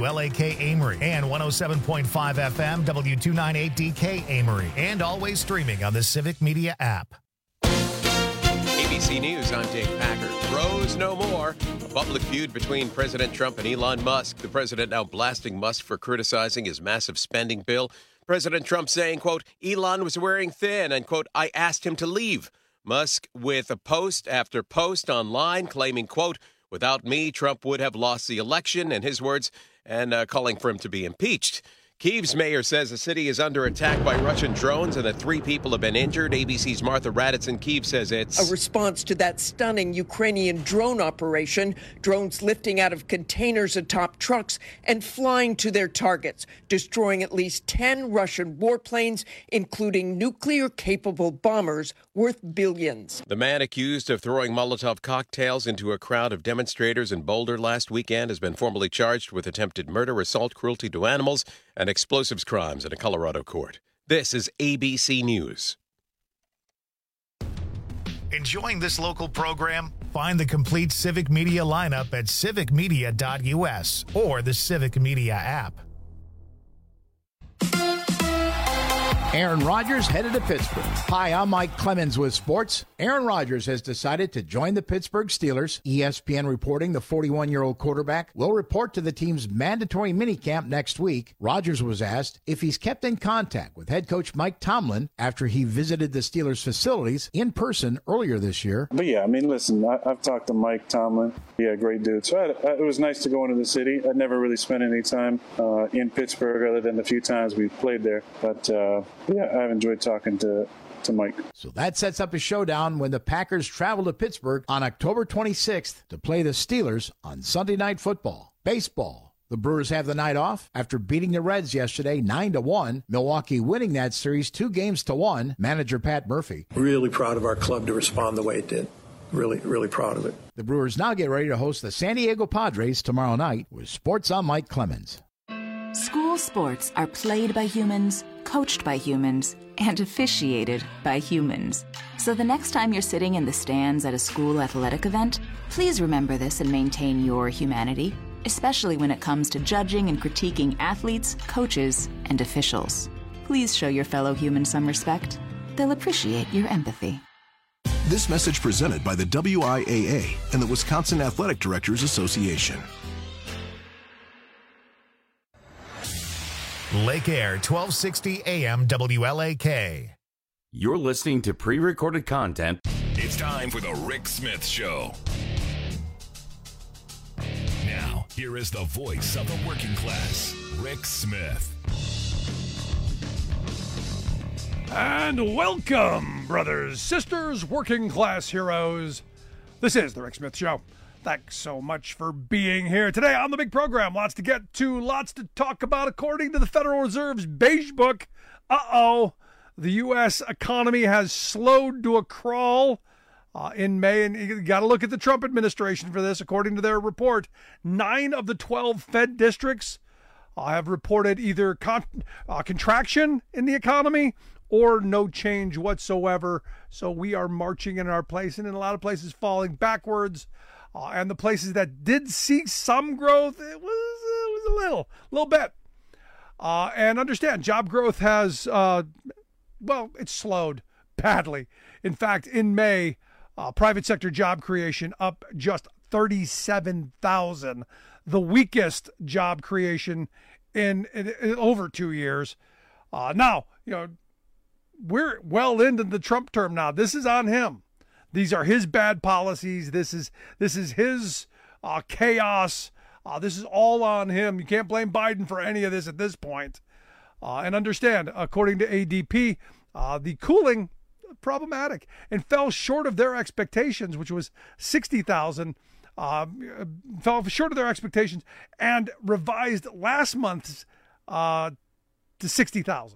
WLAK Amory, and 107.5 FM W298DK Amory, and always streaming on the Civic Media app. ABC News, I'm Dave Packer. Bros no more. A public feud between President Trump and Elon Musk. The president now blasting Musk for criticizing his massive spending bill. President Trump saying, quote, Elon was wearing thin, and, quote, I asked him to leave. Musk with a post after post online claiming, quote, without me, Trump would have lost the election, in his words, and calling for him to be impeached. Kyiv's mayor says the city is under attack by Russian drones and that 3 people have been injured. ABC's Martha Raddatz in Kyiv says it's a response to that stunning Ukrainian drone operation, drones lifting out of containers atop trucks and flying to their targets, destroying at least 10 Russian warplanes, including nuclear-capable bombers worth billions. The man accused of throwing Molotov cocktails into a crowd of demonstrators in Boulder last weekend has been formally charged with attempted murder, assault, cruelty to animals, and explosives crimes in a Colorado court. This is ABC News. Enjoying this local program? Find the complete Civic Media lineup at civicmedia.us or the Civic Media app. Aaron Rodgers headed to Pittsburgh. Hi, I'm Mike Clemens with sports. Aaron Rodgers has decided to join the Pittsburgh Steelers. ESPN reporting the 41-year-old quarterback will report to the team's mandatory minicamp next week. Rodgers was asked if he's kept in contact with head coach Mike Tomlin after he visited the Steelers facilities in person earlier this year. But yeah, I mean, listen, I've talked to Mike Tomlin. Yeah, great dude. So it was nice to go into the city. I'd never really spent any time in Pittsburgh other than the few times we've played there. But yeah, I've enjoyed talking to Mike. So that sets up a showdown when the Packers travel to Pittsburgh on October 26th to play the Steelers on Sunday Night Football. Baseball. The Brewers have the night off after beating the Reds yesterday 9-1. Milwaukee winning that series 2-1. Manager Pat Murphy. Really proud of our club to respond the way it did. Really, really proud of it. The Brewers now get ready to host the San Diego Padres tomorrow night. With sports, I'm Mike Clemens. School sports are played by humans, coached by humans, and officiated by humans. So the next time you're sitting in the stands at a school athletic event, please remember this and maintain your humanity, especially when it comes to judging and critiquing athletes, coaches, and officials. Please show your fellow humans some respect. They'll appreciate your empathy. This message presented by the WIAA and the Wisconsin Athletic Directors Association. Lake Air, 1260 AM WLAK. You're listening to pre-recorded content. It's time for the Rick Smith Show. Now, here is the voice of the working class, Rick Smith. And welcome, brothers, sisters, working class heroes. This is the Rick Smith Show. Thanks so much for being here today on the big program. Lots to get to, lots to talk about. According to the Federal Reserve's Beige Book, the U.S. economy has slowed to a crawl in May. And you got to look at the Trump administration for this. According to their report, 9 of the 12 Fed districts have reported either contraction in the economy or no change whatsoever. So we are marching in our place, and in a lot of places falling backwards. And the places that did see some growth, it was a little bit. And understand, job growth has, it's slowed badly. In fact, in May, private sector job creation up just 37,000, the weakest job creation in over 2 years. Now, we're well into the Trump term now. This is on him. These are his bad policies. This is his chaos. This is all on him. You can't blame Biden for any of this at this point. And understand, according to ADP, the cooling problematic and fell short of their expectations, which was 60,000. Fell short of their expectations and revised last month's to 60,000.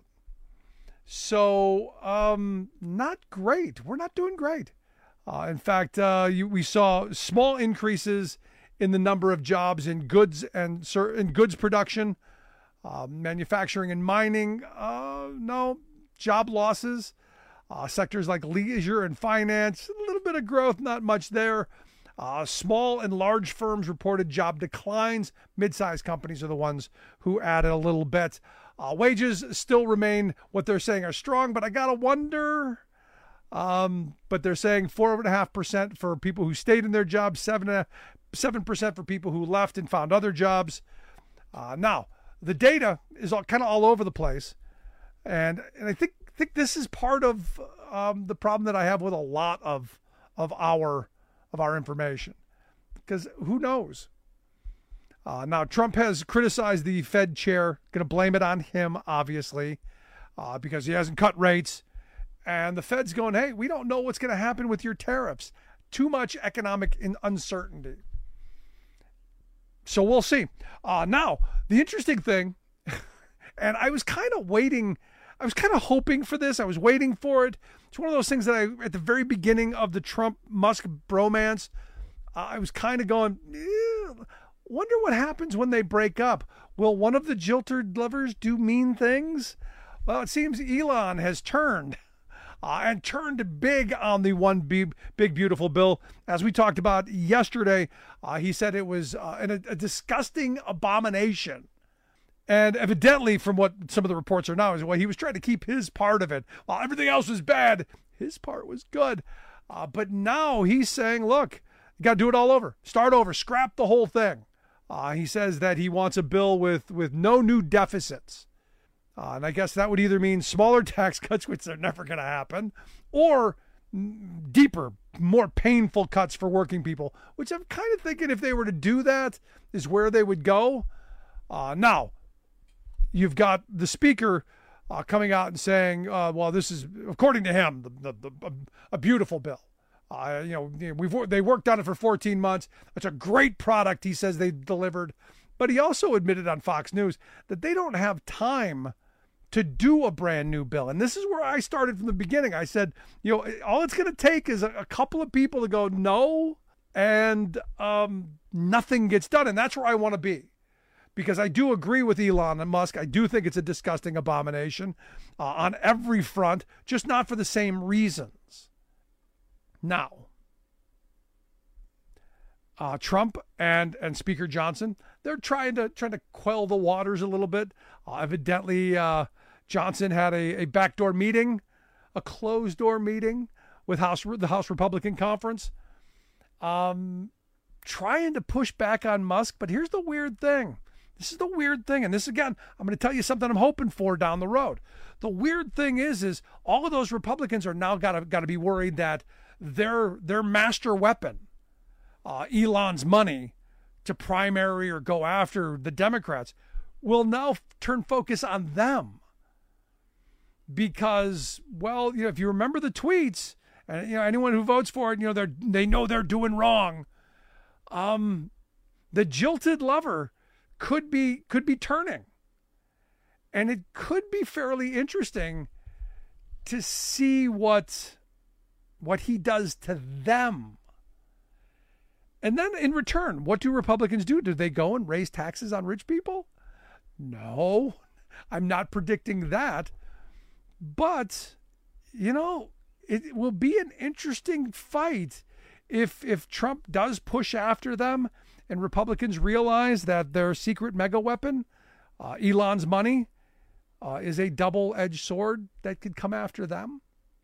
So not great. We're not doing great. In fact, we saw small increases in the number of jobs in goods and in goods production, manufacturing and mining. No job losses. Sectors like leisure and finance, a little bit of growth, not much there. Small and large firms reported job declines. Mid-sized companies are the ones who added a little bit. Wages still remain what they're saying are strong, but I got to wonder. But they're saying 4.5% for people who stayed in their jobs, 7% for people who left and found other jobs. Now, the data is kind of all over the place. And I think this is part of the problem that I have with a lot of our information, because who knows? Now, Trump has criticized the Fed chair, going to blame it on him, obviously, because he hasn't cut rates. And the Fed's going, hey, we don't know what's going to happen with your tariffs. Too much economic uncertainty. So we'll see. Now, the interesting thing, and I was kind of waiting, I was kind of hoping for this. I was waiting for it. It's one of those things that at the very beginning of the Trump-Musk bromance, I was kind of going, wonder what happens when they break up. Will one of the jilted lovers do mean things? Well, it seems Elon has turned. And turned big on the one big beautiful bill. As we talked about yesterday, he said it was a disgusting abomination. And evidently, from what some of the reports are now, is he was trying to keep his part of it. While everything else was bad, his part was good. But now he's saying, look, you got to do it all over. Start over. Scrap the whole thing. He says that he wants a bill with no new deficits. And I guess that would either mean smaller tax cuts, which are never going to happen, or deeper, more painful cuts for working people, which I'm kind of thinking if they were to do that is where they would go. Now, you've got the speaker coming out and saying, well, this is, according to him, a beautiful bill. They worked on it for 14 months. It's a great product, he says they delivered. But he also admitted on Fox News that they don't have time to do a brand new bill. And this is where I started from the beginning. I said, all it's going to take is a couple of people to go no, and nothing gets done. And that's where I want to be, because I do agree with Elon and Musk. I do think it's a disgusting abomination on every front, just not for the same reasons. Now, Trump and Speaker Johnson, they're trying to quell the waters a little bit. Evidently, Johnson had a backdoor meeting, a closed door meeting with the House Republican Conference, trying to push back on Musk. But here's the weird thing. This is the weird thing. And this, again, I'm going to tell you something I'm hoping for down the road. The weird thing is all of those Republicans are now got to be worried that their master weapon, Elon's money to primary or go after the Democrats, will now turn focus on them. Because, well, if you remember the tweets, and anyone who votes for it, they know they're doing wrong. The jilted lover could be turning, and it could be fairly interesting to see what he does to them. And then in return, what do Republicans do? Do they go and raise taxes on rich people? No, I'm not predicting that. But, it will be an interesting fight if Trump does push after them and Republicans realize that their secret mega weapon, Elon's money, is a double-edged sword that could come after them.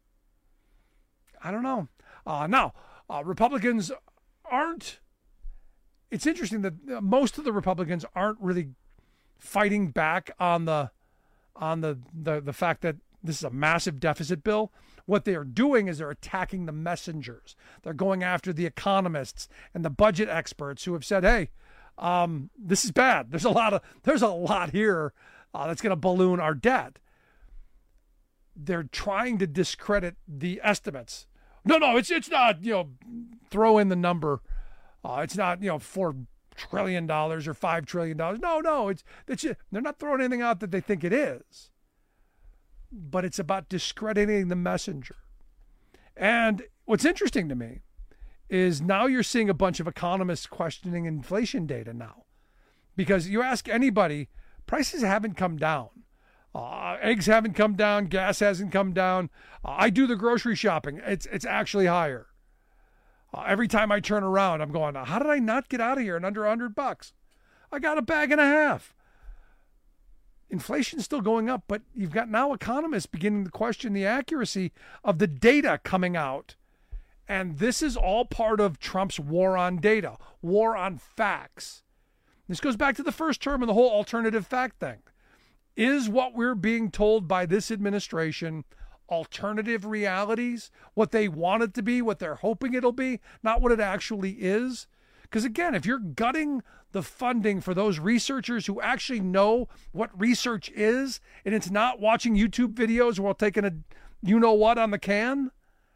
I don't know. Now, Republicans aren't. It's interesting that most of the Republicans aren't really fighting back on the fact that this is a massive deficit bill. What they are doing is they're attacking the messengers. They're going after the economists and the budget experts who have said, "Hey, this is bad. There's a lot here that's going to balloon our debt." They're trying to discredit the estimates. No, it's not. Throw in the number. It's not $4 trillion or $5 trillion. No, it's they're not throwing anything out that they think it is. But it's about discrediting the messenger. And what's interesting to me is now you're seeing a bunch of economists questioning inflation data now. Because you ask anybody, prices haven't come down. Eggs haven't come down. Gas hasn't come down. I do the grocery shopping. It's actually higher. Every time I turn around, I'm going, how did I not get out of here in under $100? I got a bag and a half. Inflation's still going up, but you've got now economists beginning to question the accuracy of the data coming out. And this is all part of Trump's war on data, war on facts. This goes back to the first term and the whole alternative fact thing. Is what we're being told by this administration alternative realities, what they want it to be, what they're hoping it'll be, not what it actually is? Because again, if you're gutting the funding for those researchers who actually know what research is, and it's not watching YouTube videos while taking a you-know-what on the can,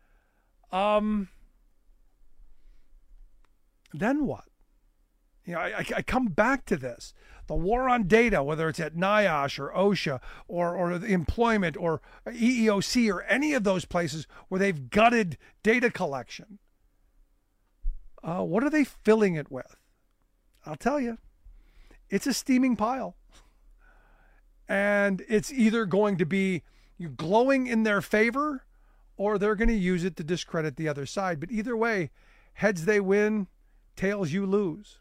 then what? You know, I come back to this. The war on data, whether it's at NIOSH or OSHA or employment or EEOC or any of those places where they've gutted data collection. What are they filling it with? I'll tell you, it's a steaming pile. And it's either going to be you glowing in their favor or they're going to use it to discredit the other side. But either way, heads they win, tails you lose.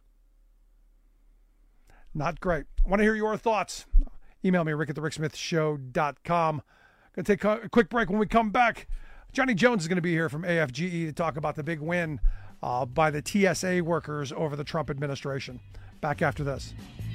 Not great. I want to hear your thoughts. Email me, rick@thericksmithshow.com. Going to take a quick break. When we come back, Johnny Jones is going to be here from AFGE to talk about the big win by the TSA workers over the Trump administration. Back after this.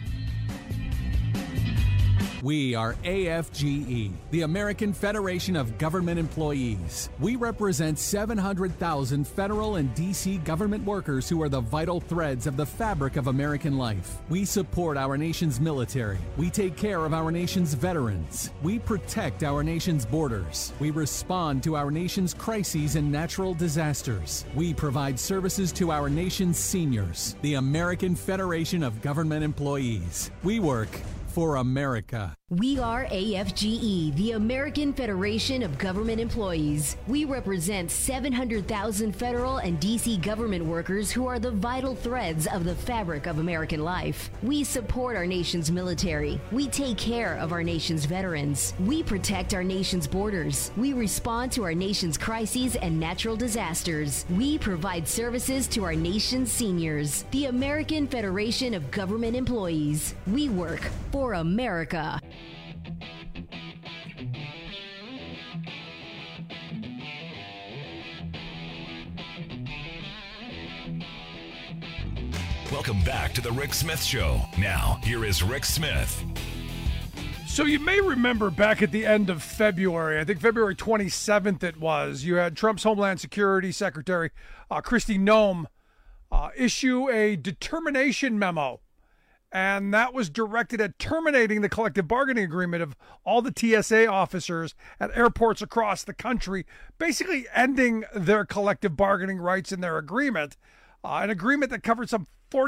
We are AFGE, the American Federation of Government Employees. We represent 700,000 federal and D.C. government workers who are the vital threads of the fabric of American life. We support our nation's military. We take care of our nation's veterans. We protect our nation's borders. We respond to our nation's crises and natural disasters. We provide services to our nation's seniors. The American Federation of Government Employees. We work for America. We are AFGE, the American Federation of Government Employees. We represent 700,000 federal and D.C. government workers who are the vital threads of the fabric of American life. We support our nation's military. We take care of our nation's veterans. We protect our nation's borders. We respond to our nation's crises and natural disasters. We provide services to our nation's seniors. The American Federation of Government Employees. We work for America. Welcome back to the Rick Smith Show. Now, here is Rick Smith. So you may remember back at the end of February, I think February 27th it was, you had Trump's Homeland Security Secretary, Kristi Noem, issue a determination memo. And that was directed at terminating the collective bargaining agreement of all the TSA officers at airports across the country, basically ending their collective bargaining rights in their agreement, an agreement that covered some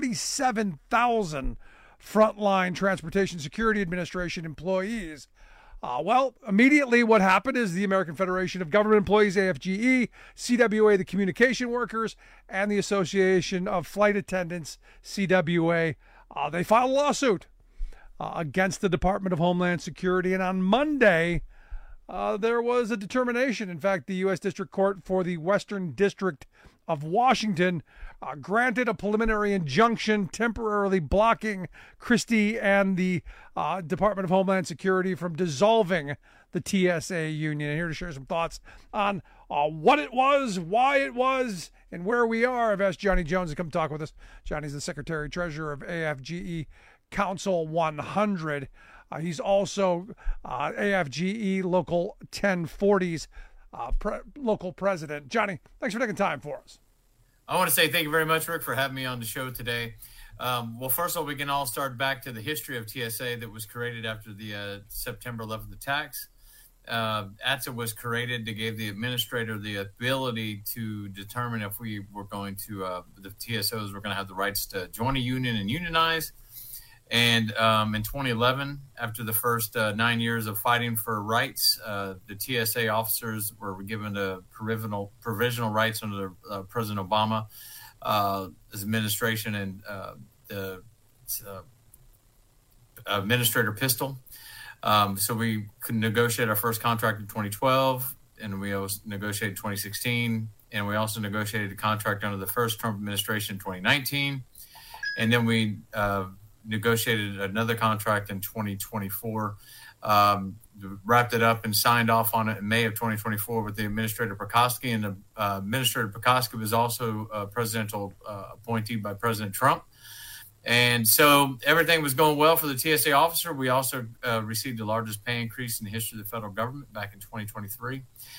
47,000 frontline Transportation Security Administration employees. Well, immediately what happened is the American Federation of Government Employees, AFGE, CWA, the communication workers, and the Association of Flight Attendants, CWA, they filed a lawsuit against the Department of Homeland Security. And on Monday, there was a determination. In fact, the U.S. District Court for the Western District of Washington granted a preliminary injunction temporarily blocking Kristi and the Department of Homeland Security from dissolving the TSA union. And here to share some thoughts on what it was, why it was, and where we are, I've asked Johnny Jones to come talk with us. Johnny's the Secretary-Treasurer of AFGE Council 100. He's also AFGE Local 1040's local president. Johnny, thanks for taking time for us. I want to say thank you very much, Rick, for having me on the show today. Well, first of all, we can all start back to the history of TSA that was created after the September 11th attacks. ATSA was created to give the administrator the ability to determine if we were going to, the TSOs were going to have the rights to join a union and unionize. And in 2011, after the first 9 years of fighting for rights, the TSA officers were given the provisional rights under President Obama, his administration, and the Administrator Pistol. So we could negotiate our first contract in 2012, and we negotiated in 2016. and we also negotiated a contract under the first Trump administration in 2019. And then we negotiated another contract in 2024, wrapped it up and signed off on it in May of 2024 with the Administrator Pekoski. And Administrator Pekoski was also a presidential appointee by President Trump. And so everything was going well for the TSA officer. We also received the largest pay increase in the history of the federal government back in 2023.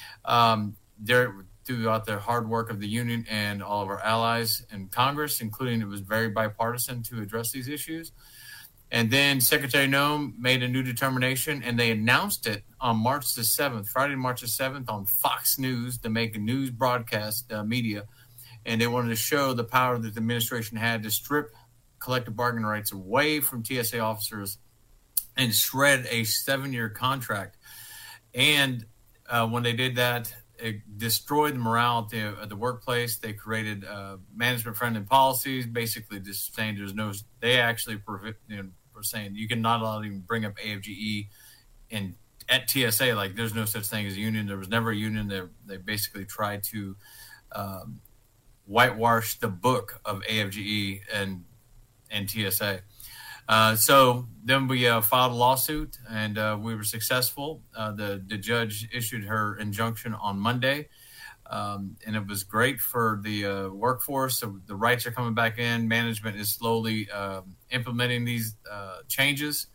Throughout the hard work of the union and all of our allies in Congress, including it was very bipartisan to address these issues. And then Secretary Noem made a new determination, and they announced it on March the 7th, Friday, March the 7th, on Fox News to make a news broadcast media. And they wanted to show the power that the administration had to strip collective bargaining rights away from TSA officers and shred a 7-year contract. And when they did that, it destroyed the morale at the workplace. They created management-friendly policies, basically just saying they actually were saying you cannot allow them to bring up AFGE at TSA. Like, there's no such thing as a union. There was never a union. They basically tried to whitewash the book of AFGE and TSA. So then we filed a lawsuit, and we were successful. The judge issued her injunction on Monday, and it was great for the workforce. So the rights are coming back in. Management is slowly implementing these changes.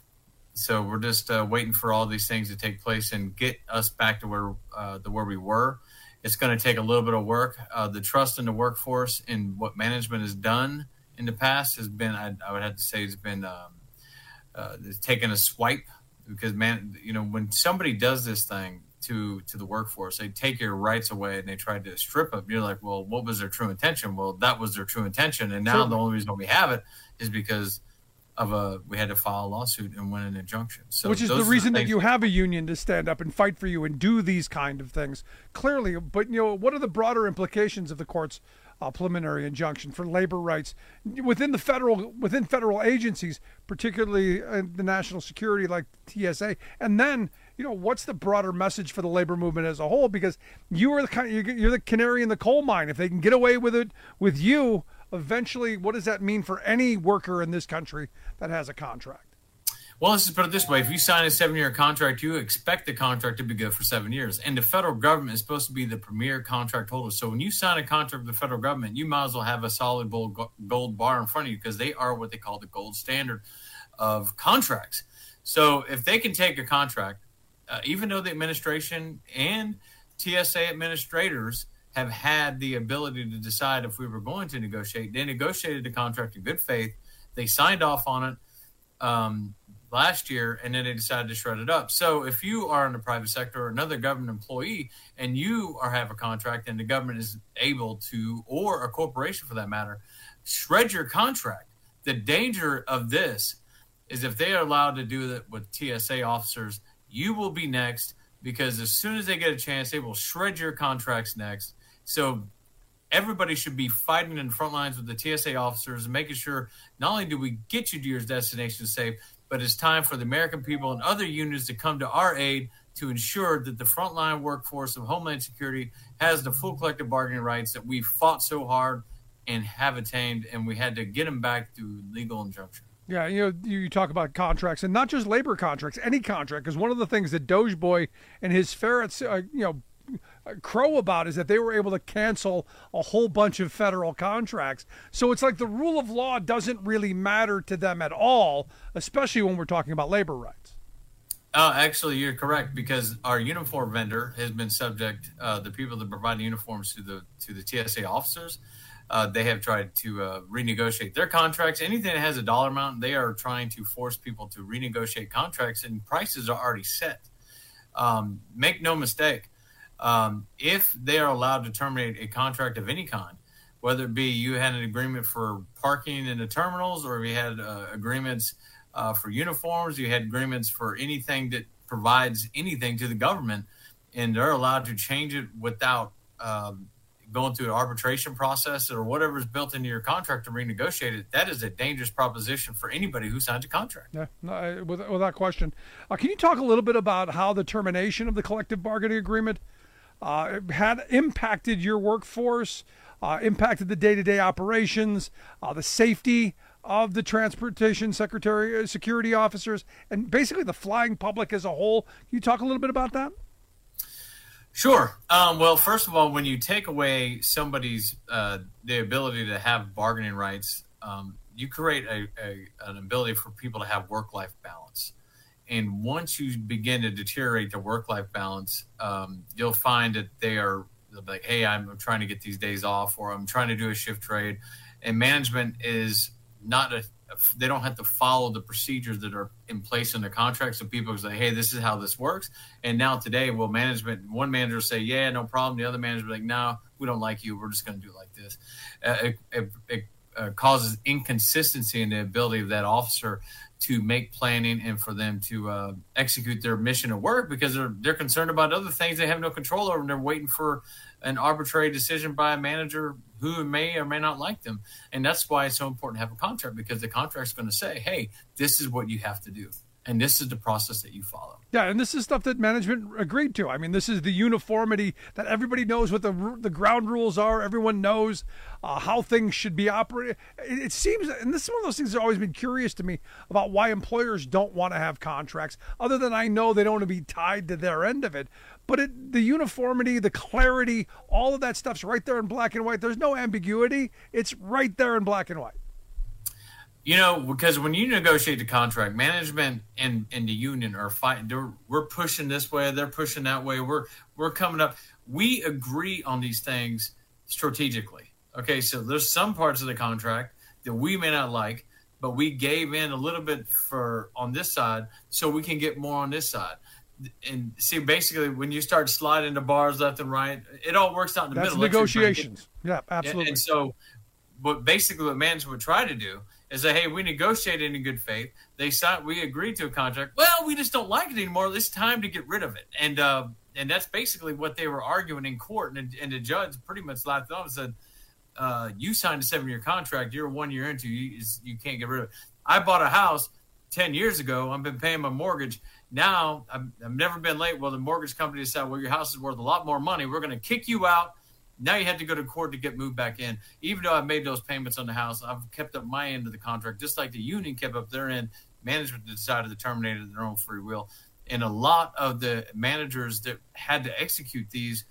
So we're just waiting for all these things to take place and get us back to where we were. It's going to take a little bit of work. The trust in the workforce and what management has done in the past has been, I would have to say, it's been it's taken a swipe, because when somebody does this thing to the workforce, they take your rights away and they try to strip them. You're like, well, what was their true intention? Well, that was their true intention, and now the only reason we have it is because of we had to file a lawsuit and win an injunction. So which is the reason that you have a union to stand up and fight for you and do these kind of things, clearly. But what are the broader implications of the court's preliminary injunction for labor rights within federal agencies, particularly the national security like TSA? And then, what's the broader message for the labor movement as a whole? Because you're the canary in the coal mine. If they can get away with it with you, eventually, what does that mean for any worker in this country that has a contract? Well, let's just put it this way. If you sign a 7-year contract, you expect the contract to be good for 7 years. And the federal government is supposed to be the premier contract holder. So when you sign a contract with the federal government, you might as well have a solid gold bar in front of you, because they are what they call the gold standard of contracts. So if they can take a contract, even though the administration and TSA administrators have had the ability to decide if we were going to negotiate, they negotiated the contract in good faith. They signed off on it last year, and then they decided to shred it up. So if you are in the private sector or another government employee and you have a contract and the government is able to, or a corporation for that matter, shred your contract, the danger of this is if they are allowed to do that with TSA officers, you will be next, because as soon as they get a chance, they will shred your contracts next. So everybody should be fighting in the front lines with the TSA officers and making sure not only do we get you to your destination safe, but it's time for the American people and other unions to come to our aid to ensure that the frontline workforce of Homeland Security has the full collective bargaining rights that we fought so hard and have attained, and we had to get them back through legal injunction. Yeah, you talk about contracts, and not just labor contracts, any contract, because one of the things that Dogeboy and his ferrets, crow about is that they were able to cancel a whole bunch of federal contracts. So it's like the rule of law doesn't really matter to them at all, especially when we're talking about labor rights. Actually, you're correct, because our uniform vendor has been subject, the people that provide the uniforms to the TSA officers, they have tried to renegotiate their contracts. Anything that has a dollar amount, they are trying to force people to renegotiate contracts, and prices are already set. Make no mistake. If they are allowed to terminate a contract of any kind, whether it be you had an agreement for parking in the terminals, or you had agreements for uniforms, you had agreements for anything that provides anything to the government, and they're allowed to change it without going through an arbitration process or whatever is built into your contract to renegotiate it, that is a dangerous proposition for anybody who signs a contract. Yeah, no, without question. Can you talk a little bit about how the termination of the collective bargaining agreement had impacted your workforce, impacted the day-to-day operations, the safety of the transportation security officers, and basically the flying public as a whole. Can you talk a little bit about that? Sure. Well, first of all, when you take away somebody's the ability to have bargaining rights, you create an ability for people to have work-life balance. And once you begin to deteriorate the work-life balance, you'll find that they'll be like, hey, I'm trying to get these days off, or I'm trying to do a shift trade. And management is not they don't have to follow the procedures that are in place in the contract. So people say, hey, this is how this works. And now today, one manager will say, yeah, no problem. The other manager will be like, no, we don't like you. We're just going to do it like this. It causes inconsistency in the ability of that officer to make planning and for them to execute their mission at work, because they're concerned about other things they have no control over, and they're waiting for an arbitrary decision by a manager who may or may not like them. And that's why it's so important to have a contract, because the contract's going to say, hey, this is what you have to do, and this is the process that you follow. Yeah, and this is stuff that management agreed to. I mean, this is the uniformity that everybody knows what the ground rules are. Everyone knows how things should be operated. It seems, and this is one of those things that's always been curious to me about why employers don't want to have contracts, other than I know they don't want to be tied to their end of it. But the uniformity, the clarity, all of that stuff's right there in black and white. There's no ambiguity. It's right there in black and white. You know, because when you negotiate the contract, management and the union are fighting. We're pushing this way, they're pushing that way. We're coming up. We agree on these things strategically. Okay, so there's some parts of the contract that we may not like, but we gave in a little bit on this side so we can get more on this side. And see, basically, when you start sliding the bars left and right, it all works out in the middle. That's negotiations. Yeah, absolutely. And so, but basically what management would try to do is say, hey, we negotiated in good faith. We agreed to a contract. Well, we just don't like it anymore. It's time to get rid of it. And that's basically what they were arguing in court. And the judge pretty much laughed off and said, you signed a 7-year contract. You're 1 year into you can't get rid of it. I bought a house 10 years ago. I've been paying my mortgage. Now I've never been late. Well, the mortgage company decided, well, your house is worth a lot more money. We're going to kick you out. Now you have to go to court to get moved back in. Even though I've made those payments on the house, I've kept up my end of the contract, just like the union kept up their end. Management decided to terminate it at their own free will. And a lot of the managers that had to execute these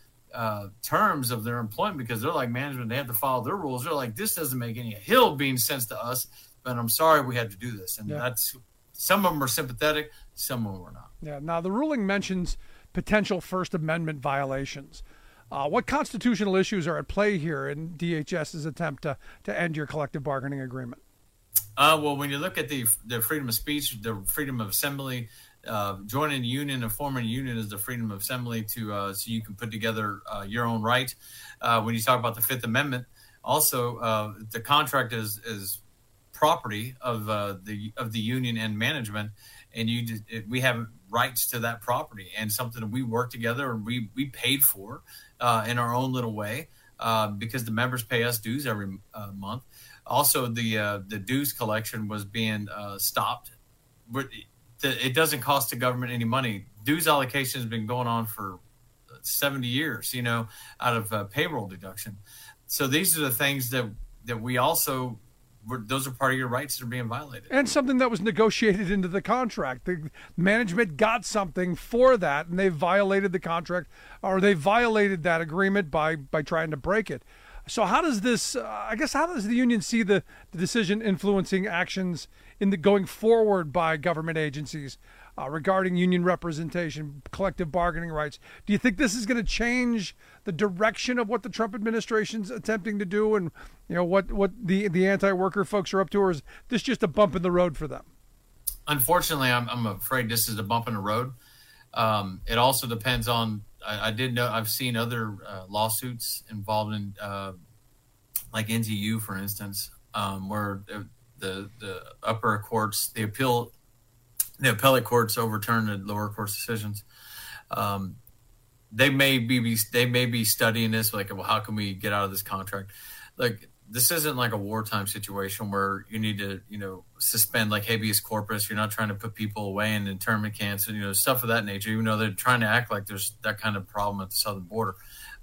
terms of their employment, because they're like management, they have to follow their rules. They're like, this doesn't make any hill bean sense to us, but I'm sorry we had to do this. And that's, some of them are sympathetic, some of them are not. Yeah. Now the ruling mentions potential First Amendment violations. What constitutional issues are at play here in DHS's attempt to end your collective bargaining agreement? Well, when you look at the freedom of speech, the freedom of assembly, joining a union and forming a union is the freedom of assembly so you can put together your own right. When you talk about the Fifth Amendment, also the contract is property of the union and management, and we have rights to that property, and something that we work together and we paid for in our own little way because the members pay us dues every month. Also, the dues collection was being stopped, but it doesn't cost the government any money. Dues allocation has been going on for 70 years, out of payroll deduction. So these are the things that we also. Those are part of your rights that are being violated. And something that was negotiated into the contract. The management got something for that, and they violated the contract, or they violated that agreement by trying to break it. So how does this, how does the union see the decision influencing actions in the going forward by government agencies regarding union representation, collective bargaining rights? Do you think this is going to change the direction of what the Trump administration's attempting to do, and what the anti-worker folks are up to, or is this just a bump in the road for them? Unfortunately, I'm afraid this is a bump in the road. It also depends on. I did know I've seen other lawsuits involved in like NTU, for instance, where the upper courts, the appellate courts overturn the lower court's decisions. They may be studying this, like, well, how can we get out of this contract? Like, this isn't like a wartime situation where you need to, suspend like habeas corpus. You're not trying to put people away in internment camps and, stuff of that nature, even though they're trying to act like there's that kind of problem at the southern border.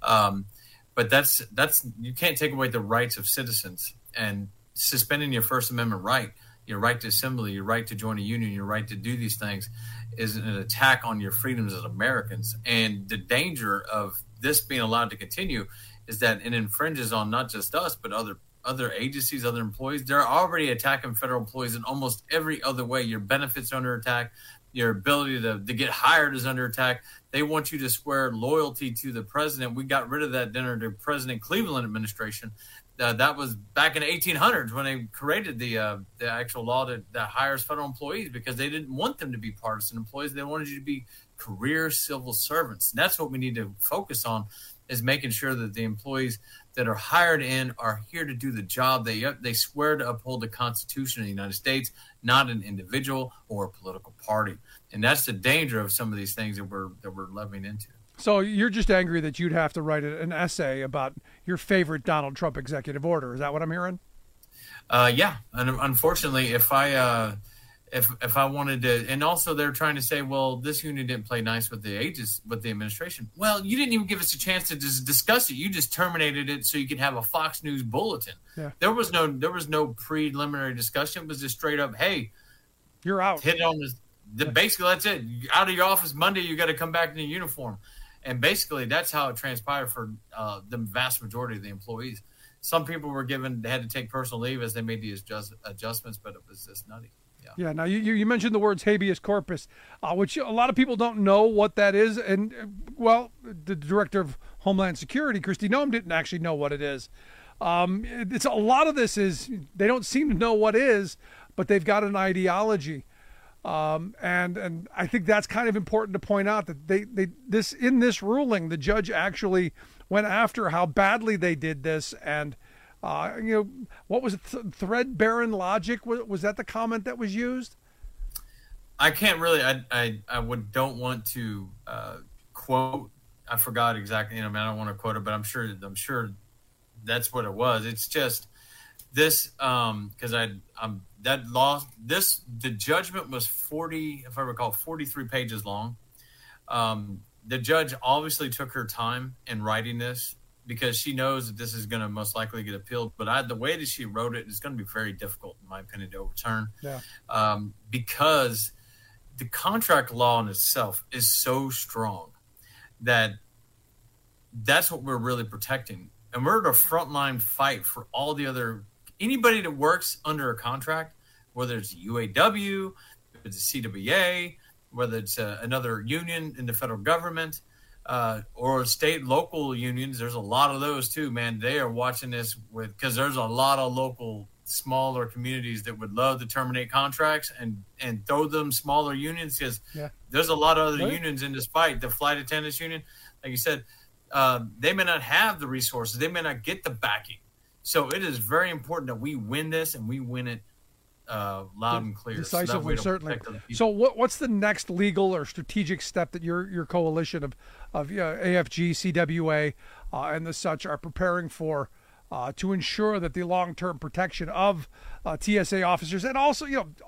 But that's you can't take away the rights of citizens, and suspending your First Amendment right, your right to assembly, your right to join a union, your right to do these things is an attack on your freedoms as Americans. And the danger of this being allowed to continue is that it infringes on not just us, but other agencies, other employees. They're already attacking federal employees in almost every other way. Your benefits are under attack. Your ability to get hired is under attack. They want you to swear loyalty to the president. We got rid of that under the President Cleveland administration. That was back in the 1800s when they created the actual law that hires federal employees, because they didn't want them to be partisan employees. They wanted you to be career civil servants. And that's what we need to focus on, is making sure that the employees that are hired in are here to do the job. They swear to uphold the Constitution of the United States, not an individual or a political party. And that's the danger of some of these things that we're leveling into. So you're just angry that you'd have to write an essay about your favorite Donald Trump executive order. Is that what I'm hearing? Yeah. And unfortunately, if I wanted to, and also they're trying to say, well, this union didn't play nice with the administration. Well, you didn't even give us a chance to discuss it. You just terminated it so you could have a Fox News bulletin. Yeah. There was no preliminary discussion. It was just straight up, hey, you're out. Hit it on this. Basically, that's it. You're out of your office Monday. You got to come back in a uniform. And basically, that's how it transpired for the vast majority of the employees. Some people they had to take personal leave as they made these adjustments, but it was just nutty. Yeah. Now you mentioned the words habeas corpus, which a lot of people don't know what that is. And the director of Homeland Security, Kristi Noem, didn't actually know what it is. It's a lot of this is they don't seem to know what is, but they've got an ideology. And I think that's kind of important to point out that in this ruling, the judge actually went after how badly they did this. And, what was it? Thread-barren logic. Was that the comment that was used? I can't really, I don't want to, quote, I forgot exactly, I don't want to quote it, but I'm sure that's what it was. It's just this, because the judgment was 43 pages long. The judge obviously took her time in writing this because she knows that this is going to most likely get appealed. But the way that she wrote it is going to be very difficult, in my opinion, to overturn. Yeah. Because the contract law in itself is so strong that that's what we're really protecting. And we're at a frontline fight for all the other anybody that works under a contract, whether it's UAW, whether it's a CWA, whether it's another union in the federal government, or state and local unions. There's a lot of those too, man. They are watching this because there's a lot of local smaller communities that would love to terminate contracts and throw them smaller unions, because there's a lot of other unions in this fight. The flight attendants union, like you said, they may not have the resources. They may not get the backing. So it is very important that we win this, and we win it loud and clear. Decisively, certainly. So what's the next legal or strategic step that your coalition of AFG, CWA, and the such are preparing for to ensure that the long-term protection of TSA officers, and also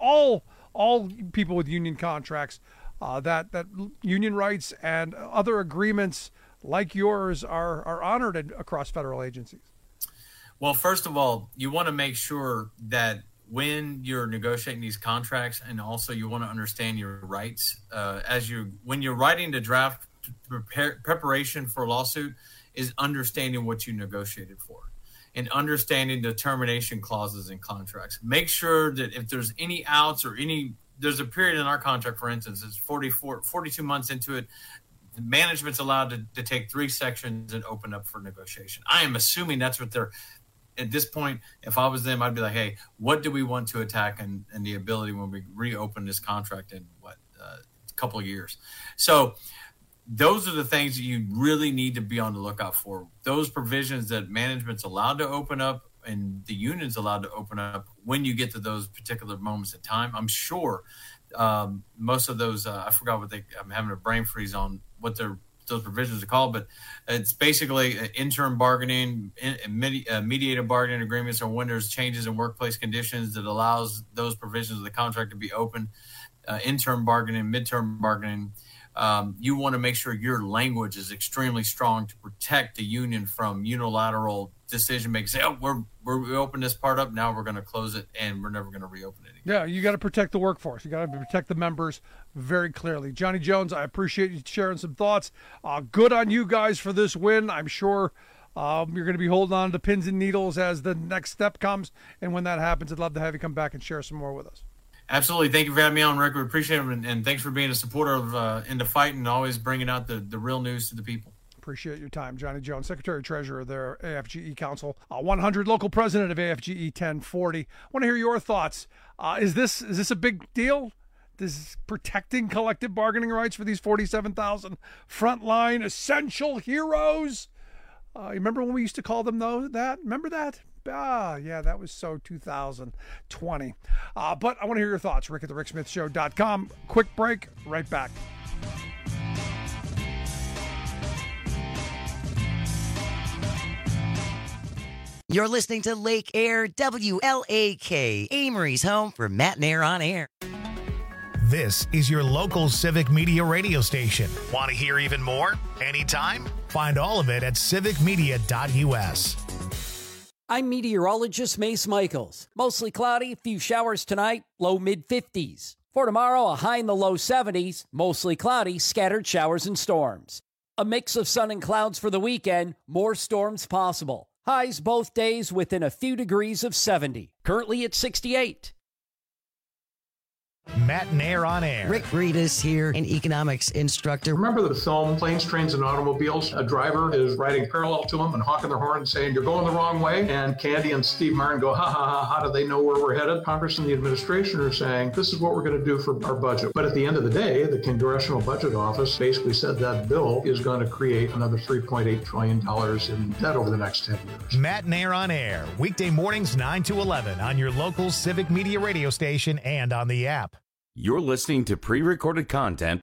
all people with union contracts, that union rights and other agreements like yours are honored across federal agencies? Well, first of all, you want to make sure that when you're negotiating these contracts, and also you want to understand your rights when you're writing the draft preparation for a lawsuit, is understanding what you negotiated for and understanding the termination clauses in contracts. Make sure that if there's any outs or there's a period in our contract, for instance, it's 42 months into it, the management's allowed to take 3 sections and open up for negotiation. I am assuming that's what they're. At this point, if I was them, I'd be like, hey, what do we want to attack and the ability when we reopen this contract in a couple of years? So those are the things that you really need to be on the lookout for. Those provisions that management's allowed to open up and the union's allowed to open up when you get to those particular moments in time. I'm sure most of those, I forgot I'm having a brain freeze on what they're those provisions are called, but it's basically interim bargaining, mediated bargaining agreements, or when there's changes in workplace conditions that allows those provisions of the contract to be open. Interim bargaining, midterm bargaining. You want to make sure your language is extremely strong to protect the union from unilateral decision making. Say, oh, we opened this part up, now we're going to close it, and we're never going to reopen it again. Yeah, you got to protect the workforce. You got to protect the members very clearly. Johnny Jones, I appreciate you sharing some thoughts. Good on you guys for this win. I'm sure you're going to be holding on to pins and needles as the next step comes, and when that happens, I'd love to have you come back and share some more with us. Absolutely. Thank you for having me on, Rick. We appreciate it, and thanks for being a supporter of In the Fight and always bringing out the real news to the people. Appreciate your time. Johnny Jones, Secretary-Treasurer of their AFGE Council, 100 local president of AFGE 1040. I want to hear your thoughts. Is this a big deal? This protecting collective bargaining rights for these 47,000 frontline essential heroes? You remember when we used to call them that? Remember that? Yeah, that was so 2020. But I want to hear your thoughts. Rick at thericksmithshow.com. Quick break. Right back. You're listening to Lake Air WLAK, Amory's home for Matt and Air on Air. This is your local civic media radio station. Want to hear even more? Anytime? Find all of it at civicmedia.us. I'm meteorologist Mace Michaels. Mostly cloudy, a few showers tonight, low mid-50s. For tomorrow, a high in the low 70s, mostly cloudy, scattered showers and storms. A mix of sun and clouds for the weekend, more storms possible. Highs both days within a few degrees of 70. Currently at 68. Matt and Air on Air. Rick Breedis here, an economics instructor. Remember the film Planes, Trains, and Automobiles? A driver is riding parallel to him and honking their horn and saying, "You're going the wrong way." And Candy and Steve Martin go, "Ha ha ha, how do they know where we're headed?" Congress and the administration are saying, "This is what we're going to do for our budget." But at the end of the day, the Congressional Budget Office basically said that bill is going to create another $3.8 trillion in debt over the next 10 years. Matt and Air on Air, weekday mornings 9 to 11 on your local civic media radio station and on the app. You're listening to pre-recorded content.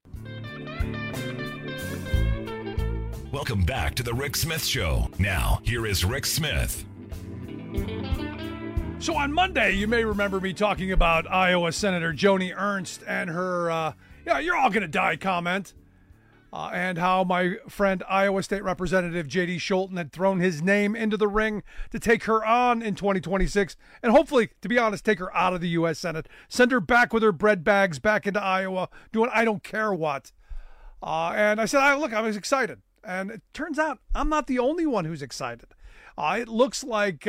Welcome back to the Rick Smith Show. Now, here is Rick Smith. So on Monday, you may remember me talking about Iowa Senator Joni Ernst and her, you're all going to die comment, and how my friend Iowa State Representative J.D. Scholten had thrown his name into the ring to take her on in 2026, and hopefully, to be honest, take her out of the U.S. Senate, send her back with her bread bags back into Iowa, doing I don't care what. And I said, I was excited. And it turns out I'm not the only one who's excited. It looks like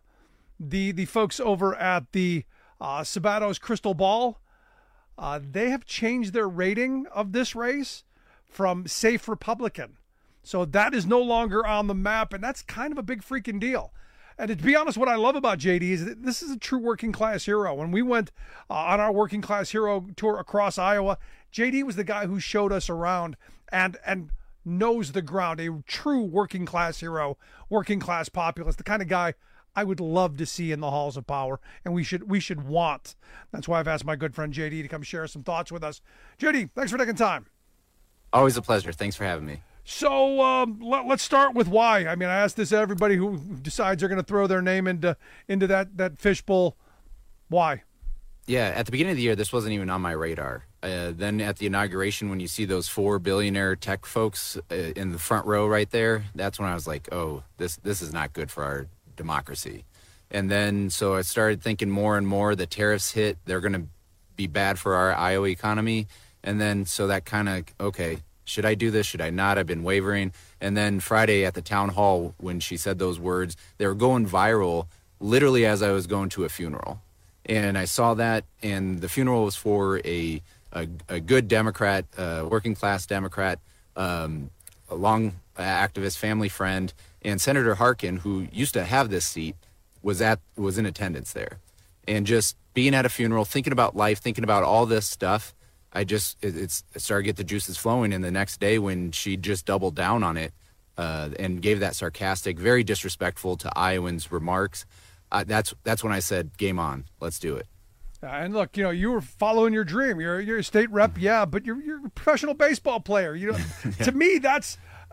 the folks over at the Sabato's Crystal Ball, they have changed their rating of this race from safe Republican. So that is no longer on the map, and that's kind of a big freaking deal. And to be honest, what I love about JD is that this is a true working class hero. When we went on our working class hero tour across Iowa, JD was the guy who showed us around and knows the ground, a true working class hero, working class populist, the kind of guy I would love to see in the halls of power, and we should want. That's why I've asked my good friend JD to come share some thoughts with us. JD, thanks for taking time. Always a pleasure. Thanks for having me. So let's start with why. I mean, I asked this to everybody who decides they're going to throw their name into that fishbowl. Why? Yeah, at the beginning of the year, this wasn't even on my radar. Then at the inauguration, when you see those 4 billionaire tech folks in the front row right there, that's when I was like, oh, this is not good for our democracy. And then so I started thinking more and more, the tariffs hit, they're going to be bad for our Iowa economy. And then so that kind of, okay, should I do this? Should I not? I've been wavering. And then Friday at the town hall, when she said those words, they were going viral literally as I was going to a funeral. And I saw that, and the funeral was for a good Democrat, working class Democrat, a long activist, family friend, and Senator Harkin, who used to have this seat, was in attendance there. And just being at a funeral, thinking about life, thinking about all this stuff, it started to get the juices flowing. And the next day when she just doubled down on it and gave that sarcastic, very disrespectful to Iowans remarks, that's when I said, game on, let's do it. And look, you were following your dream. You're a state rep, yeah, but you're a professional baseball player. To me, that's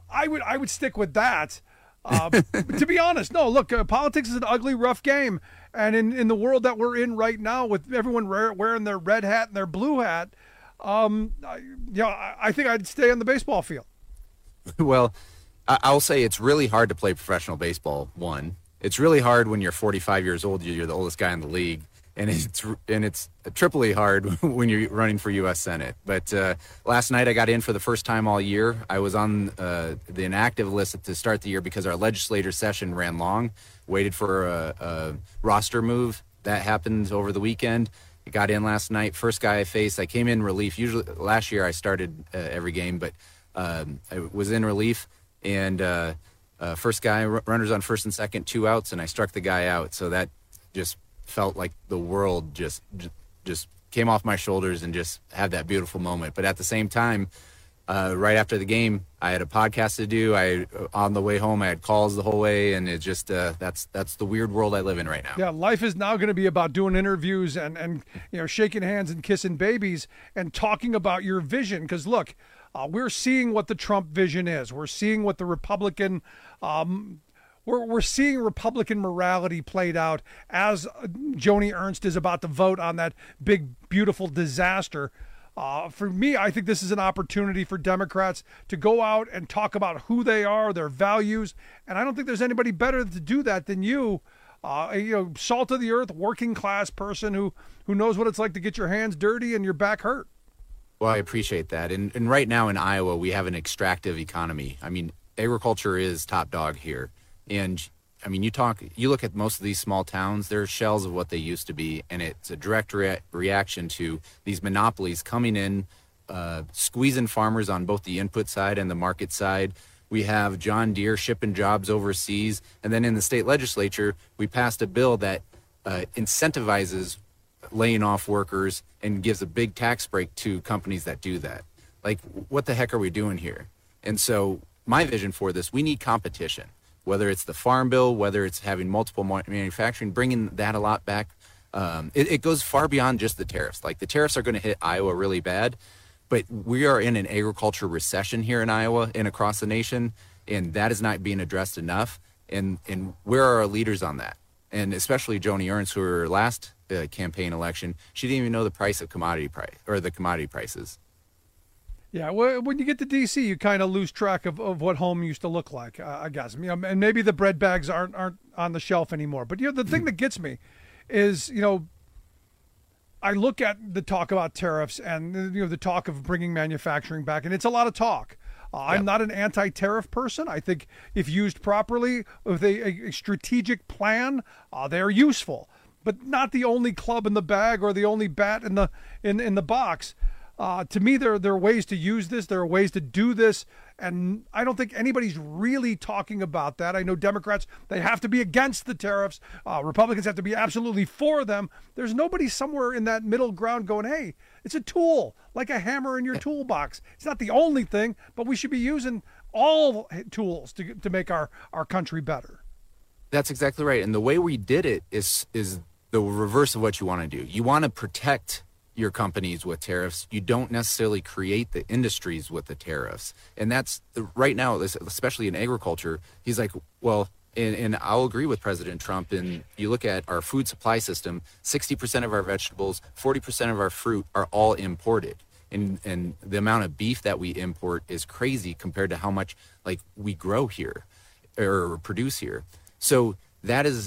I would stick with that. To be honest, no. Look, politics is an ugly, rough game, and in the world that we're in right now, with everyone wearing their red hat and their blue hat, I think I'd stay on the baseball field. Well, I'll say it's really hard to play professional baseball. One, it's really hard when you're 45 years old. You're the oldest guy in the league. And it's triply hard when you're running for U.S. Senate. But last night I got in for the first time all year. I was on the inactive list to start the year because our legislature session ran long. Waited for a roster move. That happened over the weekend. I got in last night. First guy I faced. I came in relief. Usually last year I started every game, but I was in relief. And first guy, runners on first and second, 2 outs, and I struck the guy out. So that just felt like the world just came off my shoulders and just had that beautiful moment. But at the same time, right after the game, I had a podcast to do. On the way home, I had calls the whole way, and it just that's the weird world I live in right now. Yeah, life is now going to be about doing interviews and shaking hands and kissing babies and talking about your vision. Because look, we're seeing what the Trump vision is. We're seeing what the Republican. We're seeing Republican morality played out as Joni Ernst is about to vote on that big, beautiful disaster. For me, I think this is an opportunity for Democrats to go out and talk about who they are, their values, and I don't think there's anybody better to do that than you. Salt of the earth, working class person who knows what it's like to get your hands dirty and your back hurt. Well, I appreciate that. And right now in Iowa, we have an extractive economy. I mean, agriculture is top dog here. And I mean, you look at most of these small towns, they're shells of what they used to be. And it's a direct reaction to these monopolies coming in, squeezing farmers on both the input side and the market side. We have John Deere shipping jobs overseas. And then in the state legislature, we passed a bill that incentivizes laying off workers and gives a big tax break to companies that do that. Like, what the heck are we doing here? And so my vision for this, we need competition. Whether it's the Farm Bill, whether it's having multiple manufacturing, bringing that a lot back. It goes far beyond just the tariffs. Like, the tariffs are going to hit Iowa really bad, but we are in an agriculture recession here in Iowa and across the nation, and that is not being addressed enough. And where are our leaders on that? And especially Joni Ernst, who her last campaign election, she didn't even know the price of commodity prices. Yeah, well, when you get to D.C., you kind of lose track of what home used to look like, I guess. And maybe the bread bags aren't on the shelf anymore. But, the thing that gets me is, I look at the talk about tariffs and, the talk of bringing manufacturing back, and it's a lot of talk. I'm not an anti-tariff person. I think if used properly, with a strategic plan, they are useful. But not the only club in the bag or the only bat in the box. To me, there are ways to use this. There are ways to do this. And I don't think anybody's really talking about that. I know Democrats, they have to be against the tariffs. Republicans have to be absolutely for them. There's nobody somewhere in that middle ground going, hey, it's a tool, like a hammer in your toolbox. It's not the only thing, but we should be using all tools to make our country better. That's exactly right. And the way we did it is the reverse of what you want to do. You want to protect your companies with tariffs. You don't necessarily create the industries with the tariffs. And that's right now, especially in agriculture, he's like, well, and I'll agree with President Trump. And you look at our food supply system, 60% of our vegetables, 40% of our fruit are all imported. And the amount of beef that we import is crazy compared to how much like we grow here or produce here. So that is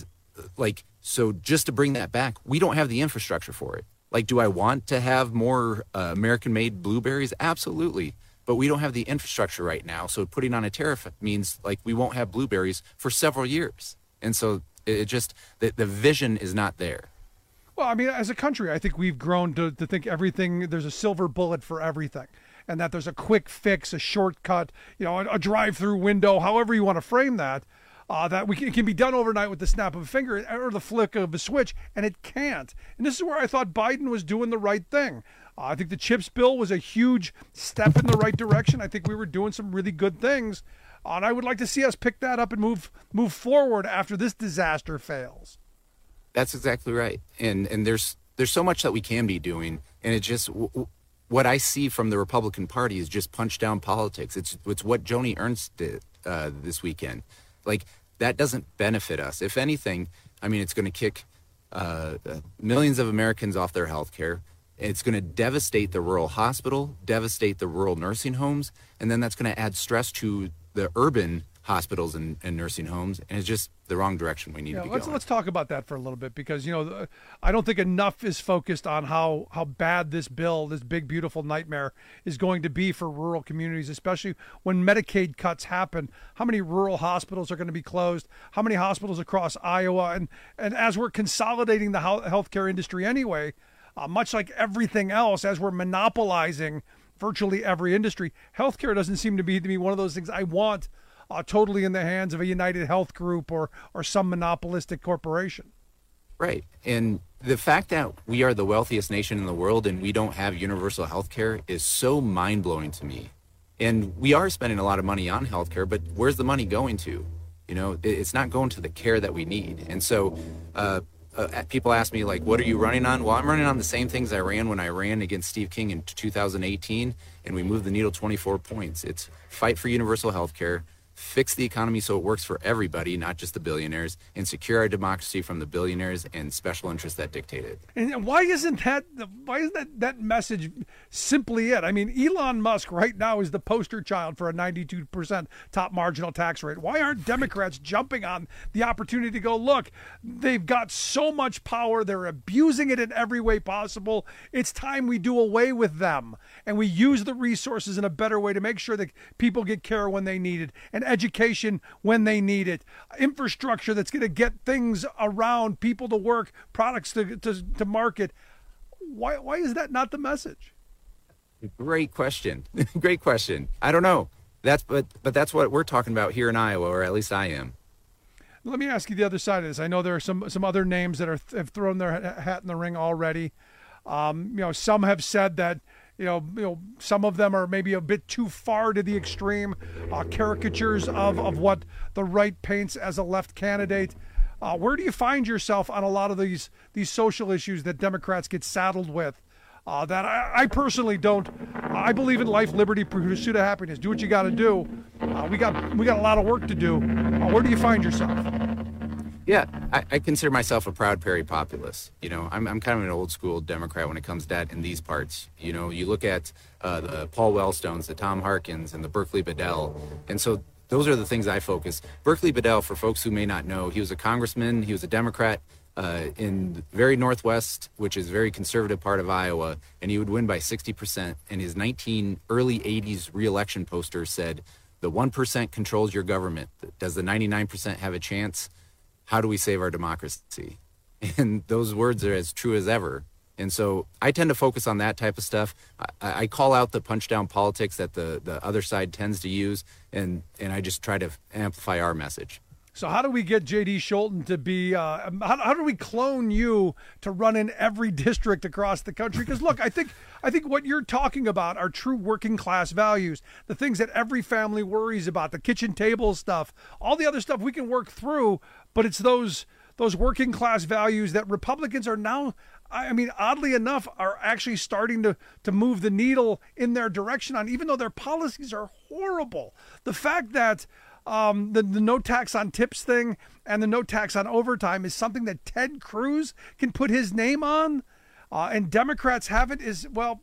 so just to bring that back, we don't have the infrastructure for it. Like, do I want to have more American-made blueberries? Absolutely. But we don't have the infrastructure right now. So putting on a tariff means, we won't have blueberries for several years. And so it just, the vision is not there. Well, I mean, as a country, I think we've grown to think there's a silver bullet for everything. And that there's a quick fix, a shortcut, a drive-through window, however you want to frame that. That it can be done overnight with the snap of a finger or the flick of a switch, and it can't. And this is where I thought Biden was doing the right thing. I think the CHIPS bill was a huge step in the right direction. I think we were doing some really good things, and I would like to see us pick that up and move forward after this disaster fails. That's exactly right. And there's so much that we can be doing, and it just what I see from the Republican Party is just punch down politics. It's what Joni Ernst did this weekend. Like, that doesn't benefit us. If anything, I mean, it's going to kick millions of Americans off their health care. It's going to devastate the rural hospital, devastate the rural nursing homes, and then that's going to add stress to the urban hospitals and nursing homes, and it's just the wrong direction we need to be going. Let's talk about that for a little bit, because I don't think enough is focused on how bad this bill, this big beautiful nightmare, is going to be for rural communities, especially when Medicaid cuts happen. How many rural hospitals are going to be closed? How many hospitals across Iowa? And as we're consolidating the healthcare industry anyway, much like everything else, as we're monopolizing virtually every industry, healthcare doesn't seem to be one of those things I want totally in the hands of a United Health Group or some monopolistic corporation. Right. And the fact that we are the wealthiest nation in the world and we don't have universal health care is so mind-blowing to me. And we are spending a lot of money on health care, but where's the money going to? It's not going to the care that we need. And so people ask me, like, what are you running on? Well, I'm running on the same things I ran when I ran against Steve King in 2018, and we moved the needle 24 points. It's fight for universal health care, fix the economy so it works for everybody, not just the billionaires, and secure our democracy from the billionaires and special interests that dictate it. And why isn't that message simply it? I mean, Elon Musk right now is the poster child for a 92% top marginal tax rate. Why aren't Democrats jumping on the opportunity to go, look, they've got so much power, they're abusing it in every way possible. It's time we do away with them and we use the resources in a better way to make sure that people get care when they need it, and education when they need it, infrastructure that's going to get things around, people to work, products to market. Why is that not the message? Great question. Great question. I don't know. But that's what we're talking about here in Iowa, or at least I am. Let me ask you the other side of this. I know there are some other names that have thrown their hat in the ring already. Some have said that some of them are maybe a bit too far to the extreme, caricatures of what the right paints as a left candidate. Where do you find yourself on a lot of these social issues that Democrats get saddled with? That I personally don't. I believe in life, liberty, pursuit of happiness. Do what you got to do. We got a lot of work to do. Where do you find yourself? Yeah, I consider myself a proud Perry populist. I'm kind of an old school Democrat when it comes to that in these parts. You look at the Paul Wellstones, the Tom Harkins, and the Berkeley Bedell. And so those are the things I focus. Berkeley Bedell, for folks who may not know, he was a congressman, he was a Democrat in the very Northwest, which is a very conservative part of Iowa, and he would win by 60%. And his early 80s re-election poster said, the 1% controls your government. Does the 99% have a chance? How do we save our democracy? And those words are as true as ever. And so I tend to focus on that type of stuff. I call out the punch down politics that the other side tends to use, and I just try to amplify our message. So how do we get J.D. Scholten to be, how do we clone you to run in every district across the country? Because look, I think what you're talking about are true working class values, the things that every family worries about, the kitchen table stuff, all the other stuff we can work through, but it's those working class values that Republicans are now, I mean, oddly enough, are actually starting to move the needle in their direction on, even though their policies are horrible. The fact that the no tax on tips thing and the no tax on overtime is something that Ted Cruz can put his name on, and Democrats have it, is, well,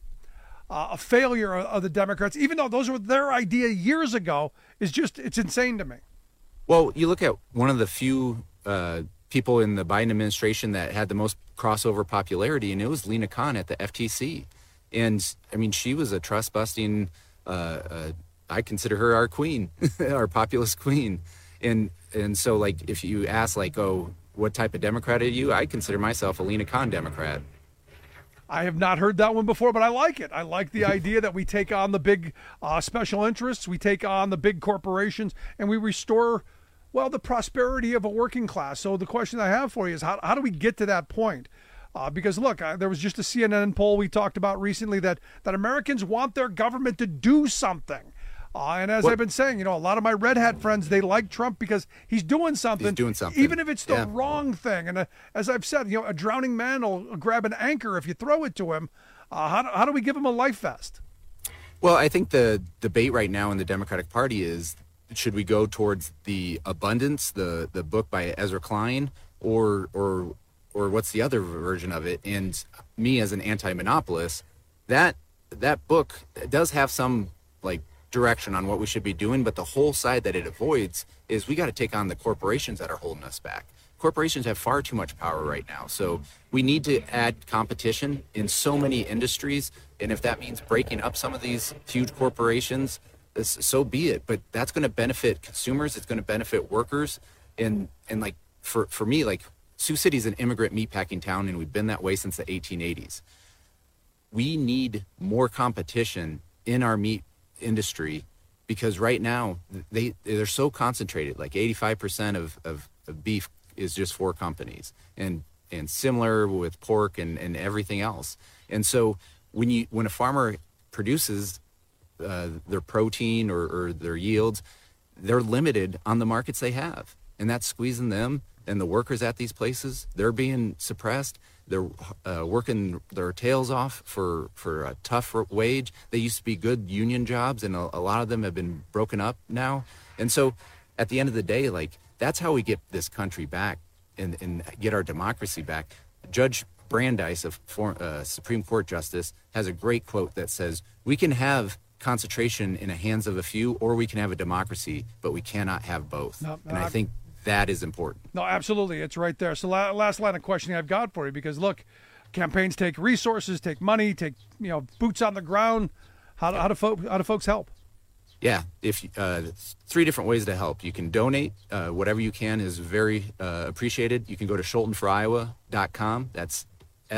a failure of the Democrats, even though those were their idea years ago, it's insane to me. Well, you look at one of the few people in the Biden administration that had the most crossover popularity, and it was Lena Khan at the FTC. And I mean, she was a trust-busting, I consider her our queen, our populist queen. And so, like, if you ask, like, oh, what type of Democrat are you? I consider myself a Lena Khan Democrat. I have not heard that one before, but I like it. I like the idea that we take on the big special interests, we take on the big corporations, and we restore, well, the prosperity of a working class. So the question I have for you is, how do we get to that point? Because, look, there was just a CNN poll we talked about recently that Americans want their government to do something. And as I've been saying, a lot of my red hat friends, they like Trump because he's doing something. He's doing something. Even if it's the wrong thing. And as I've said, a drowning man will grab an anchor if you throw it to him. How do we give them a life vest? Well, I think the debate right now in the Democratic Party is, should we go towards the abundance, the book by Ezra Klein, or what's the other version of it? And me as an anti-monopolist, that book does have some like direction on what we should be doing, but the whole side that it avoids is we got to take on the corporations that are holding us back. Corporations have far too much power right now, so we need to add competition in so many industries, and if that means breaking up some of these huge corporations, so be it. But that's going to benefit consumers, it's going to benefit workers, and like for me, like Sioux City is an immigrant meatpacking town, and we've been that way since the 1880s. We need more competition in our meat industry, because right now they're so concentrated. Like 85% of beef is just 4 companies, and similar with pork and everything else. And so when a farmer produces their protein or their yields, they're limited on the markets they have, and that's squeezing them. And the workers at these places, they're being suppressed. They're working their tails off for a tough wage. They used to be good union jobs, and a lot of them have been broken up now. And so at the end of the day, like, that's how we get this country back and get our democracy back. Judge Brandeis, a Supreme Court justice, has a great quote that says, we can have concentration in the hands of a few, or we can have a democracy, but we cannot have both. I think that is important. No, absolutely. It's right there. So last line of questioning I've got for you, because look, campaigns take resources, take money, take boots on the ground. How do folks help? Yeah, if 3 different ways to help. You can donate. Whatever you can is very appreciated. You can go to ScholtenForIowa.com. That's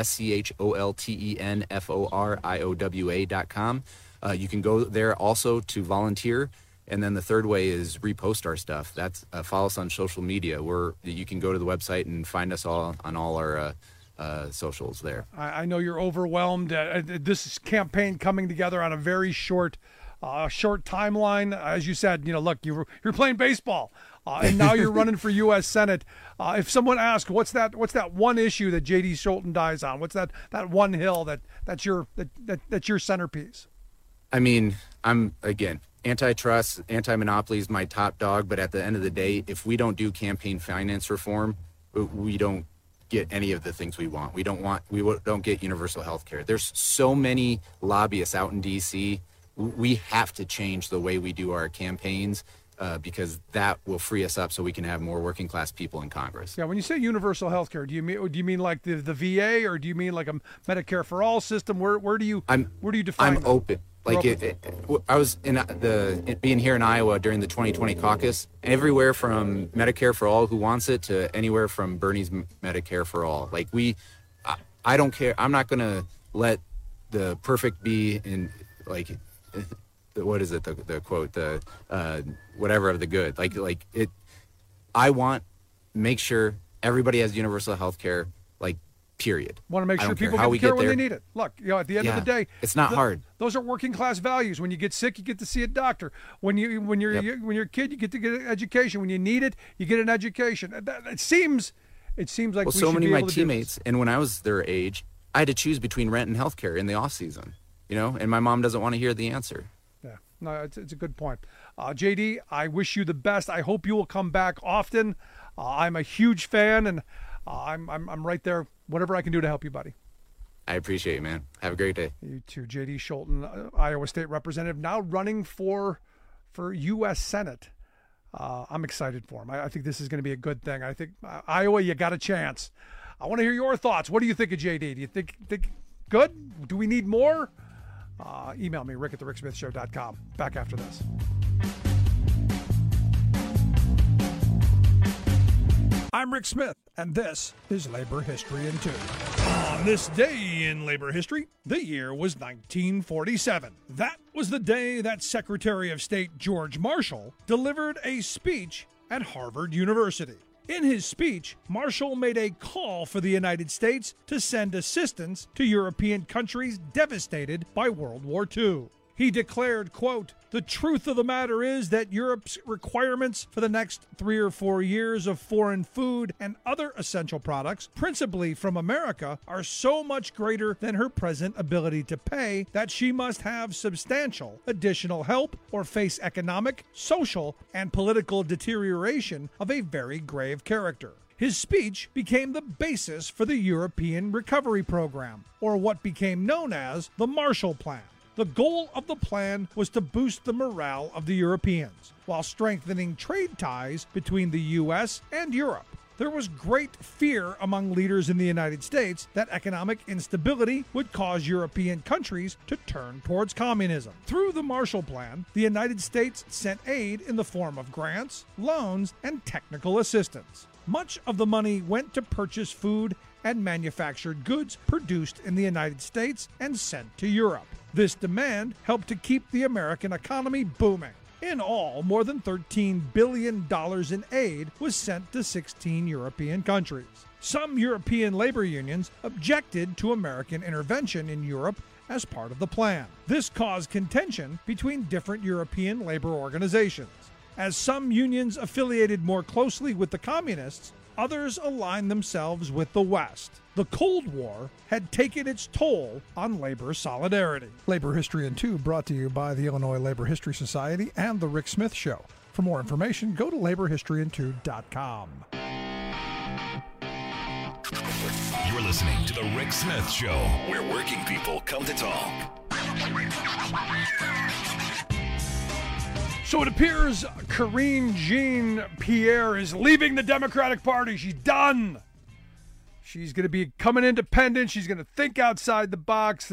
SCHOLTENFORIOWA.com. You can go there also to volunteer. And then the third way is repost our stuff. That's follow us on social media, where you can go to the website and find us all on all our socials there. I know you're overwhelmed. This campaign coming together on a very short timeline. As you said, look, you're playing baseball, and now you're running for U.S. Senate. If someone asks, what's that one issue that J.D. Scholten dies on? What's that one hill that's your centerpiece? I mean, I'm, again, antitrust, anti-monopoly is my top dog, but at the end of the day, if we don't do campaign finance reform, we don't get any of the things we want. We don't get universal health care. There's so many lobbyists out in D.C. We have to change the way we do our campaigns, because that will free us up so we can have more working class people in Congress. Yeah, when you say universal health care, do you mean like the VA, or do you mean like a Medicare for all system? Where do you define? I'm open. Like I was being here in Iowa during the 2020 caucus, everywhere from Medicare for all who wants it to anywhere from Bernie's Medicare for all. Like I don't care. I'm not going to let the perfect be in, like, what is it? The quote, the whatever of the good. Like it. I want make sure everybody has universal health care. Like, period. Want to make sure people get care when they need it. Look, at the end of the day, it's not hard. Those are working class values. When you get sick, you get to see a doctor. When you're a kid, you get to get an education. When you need it, you get an education. It seems like so many of my teammates, and when I was their age, I had to choose between rent and health care in the off season. And my mom doesn't want to hear the answer. Yeah, no, it's a good point. JD, I wish you the best. I hope you will come back often. I'm a huge fan, and I'm right there. Whatever I can do to help you, buddy. I appreciate it, man. Have a great day. You too. J.D. Scholten, Iowa State Representative, now running for U.S. Senate. I'm excited for him. I think this is going to be a good thing. I think Iowa, you got a chance. I want to hear your thoughts. What do you think of J.D.? Do you think good? Do we need more? Email me, rick@thericksmithshow.com. Back after this. I'm Rick Smith, and this is Labor History in 2. On this day in labor history, the year was 1947. That was the day that Secretary of State George Marshall delivered a speech at Harvard University. In his speech, Marshall made a call for the United States to send assistance to European countries devastated by World War II. He declared, quote, "The truth of the matter is that Europe's requirements for the next 3 or 4 years of foreign food and other essential products, principally from America, are so much greater than her present ability to pay that she must have substantial additional help or face economic, social, and political deterioration of a very grave character." His speech became the basis for the European Recovery Program, or what became known as the Marshall Plan. The goal of the plan was to boost the morale of the Europeans while strengthening trade ties between the U.S. and Europe. There was great fear among leaders in the United States that economic instability would cause European countries to turn towards communism. Through the Marshall Plan, the United States sent aid in the form of grants, loans, and technical assistance. Much of the money went to purchase food and manufactured goods produced in the United States and sent to Europe. This demand helped to keep the American economy booming. In all, more than $13 billion in aid was sent to 16 European countries. Some European labor unions objected to American intervention in Europe as part of the plan. This caused contention between different European labor organizations. As some unions affiliated more closely with the communists, others aligned themselves with the West. The Cold War had taken its toll on labor solidarity. Labor History in 2 brought to you by the Illinois Labor History Society and The Rick Smith Show. For more information, go to laborhistoryin2.com. You're listening to The Rick Smith Show, where working people come to talk. So it appears Karine Jean-Pierre is leaving the Democratic Party. She's done. She's going to be coming independent. She's going to think outside the box.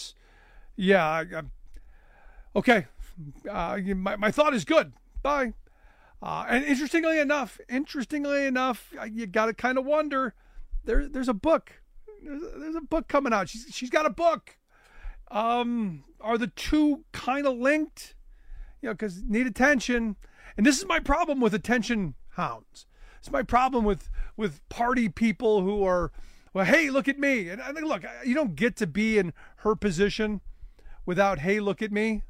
Okay. My thought is good. Bye. And interestingly enough, you got to kind of wonder. There's a book. There's a book coming out. She's got a book. Are the two kind of linked? Because need attention. And this is my problem with attention hounds. It's my problem with party people who are, well, hey, look at me. And look, you don't get to be in her position without, hey, look at me.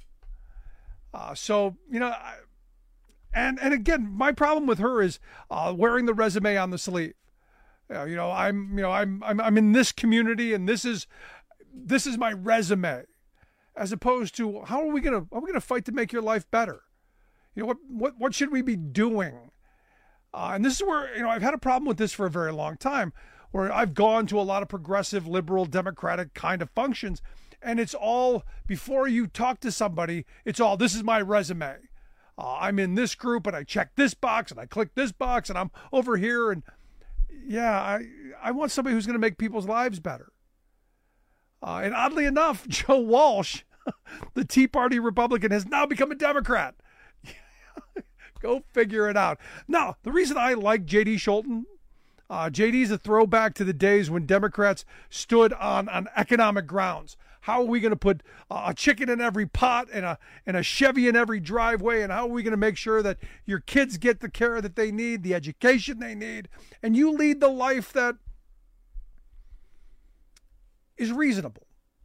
And again, my problem with her is wearing the resume on the sleeve. I'm in this community and this is my resume. As opposed to, how are we gonna fight to make your life better? What should we be doing? And this is where I've had a problem with this for a very long time, where I've gone to a lot of progressive, liberal, democratic kind of functions, and it's all, before you talk to somebody, it's all, this is my resume. I'm in this group and I check this box and I click this box and I'm over here, and I want somebody who's going to make people's lives better. And oddly enough, Joe Walsh, the Tea Party Republican, has now become a Democrat. Go figure it out. Now, the reason I like J.D. Scholten, J.D.'s a throwback to the days when Democrats stood on economic grounds. How are we going to put a chicken in every pot and a Chevy in every driveway? And how are we going to make sure that your kids get the care that they need, the education they need, and you lead the life that is reasonable?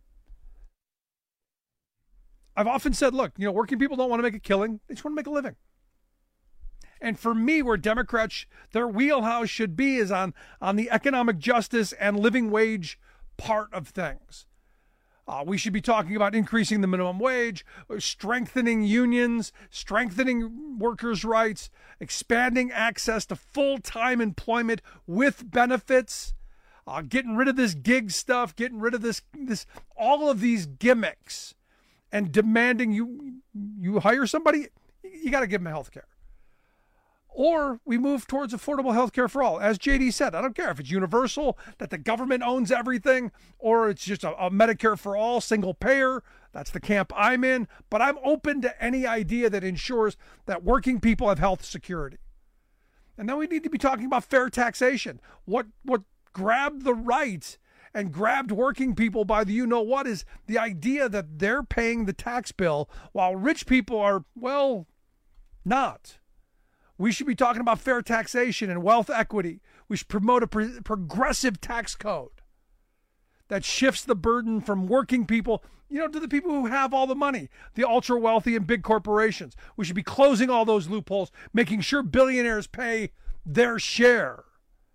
I've often said, look, working people don't want to make a killing. They just want to make a living. And for me, where Democrats, their wheelhouse should be is on the economic justice and living wage part of things. We should be talking about increasing the minimum wage, strengthening unions, strengthening workers' rights, expanding access to full-time employment with benefits, getting rid of this gig stuff, getting rid of this all of these gimmicks, and demanding you hire somebody, you got to give them health care. Or we move towards affordable health care for all. As JD said, I don't care if it's universal, that the government owns everything, or it's just a Medicare for all, single payer. That's the camp I'm in. But I'm open to any idea that ensures that working people have health security. And then we need to be talking about fair taxation. What grabbed the right and grabbed working people by the you-know-what is the idea that they're paying the tax bill while rich people are, well, not. We should be talking about fair taxation and wealth equity. We should promote a progressive tax code that shifts the burden from working people, to the people who have all the money, the ultra wealthy and big corporations. We should be closing all those loopholes, making sure billionaires pay their share.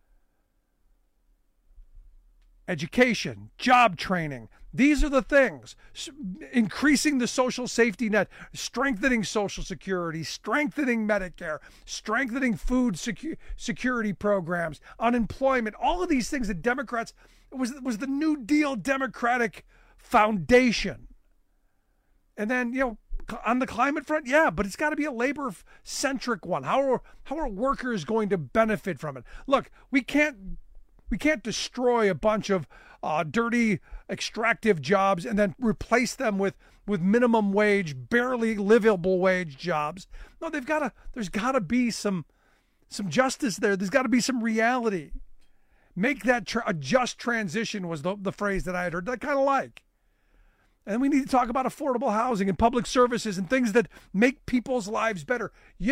Education, job training. These are the things. Increasing the social safety net, strengthening Social Security, strengthening Medicare, strengthening food security programs, unemployment, all of these things that Democrats, was the New Deal Democratic foundation. And then, on the climate front, yeah, but it's got to be a labor-centric one. How are workers going to benefit from it? Look, we can't destroy a bunch of dirty extractive jobs and then replace them with minimum wage, barely livable wage jobs. No, there's got to be some justice there. There's got to be some reality. Make that a just transition was the phrase that I had heard that I kind of like. And we need to talk about affordable housing and public services and things that make people's lives better.